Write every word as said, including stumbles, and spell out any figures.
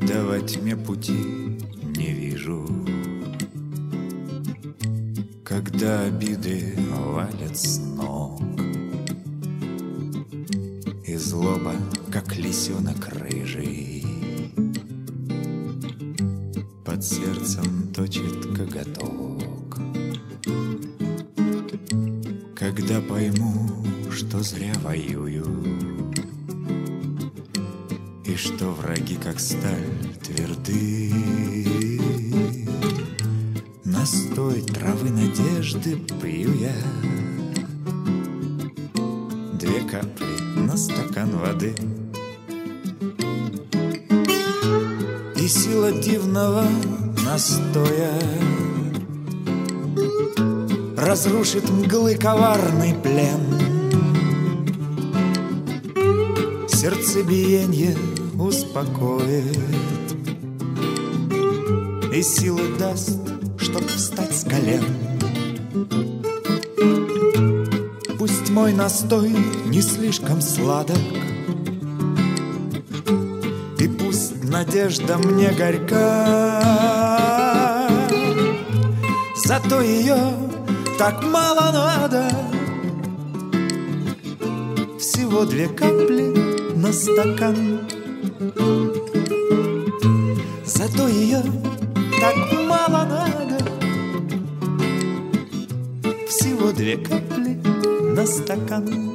когда во тьме пути не вижу, когда обиды валят с ног, и злоба, как лисенок рыжий, под сердцем точит коготок. Когда пойму, что зря воюю, и что враги, как сталь, тверды, настой травы надежды пью я, две капли на стакан воды. И сила дивного настоя разрушит мглы коварный плен. Сердцебиенье успокоит и силы даст, чтоб встать с колен. Пусть мой настой не слишком сладок, и пусть надежда мне горька, зато ее так мало надо. Всего две капли на стакан, зато ее так мало надо. Всего две капли на стакан.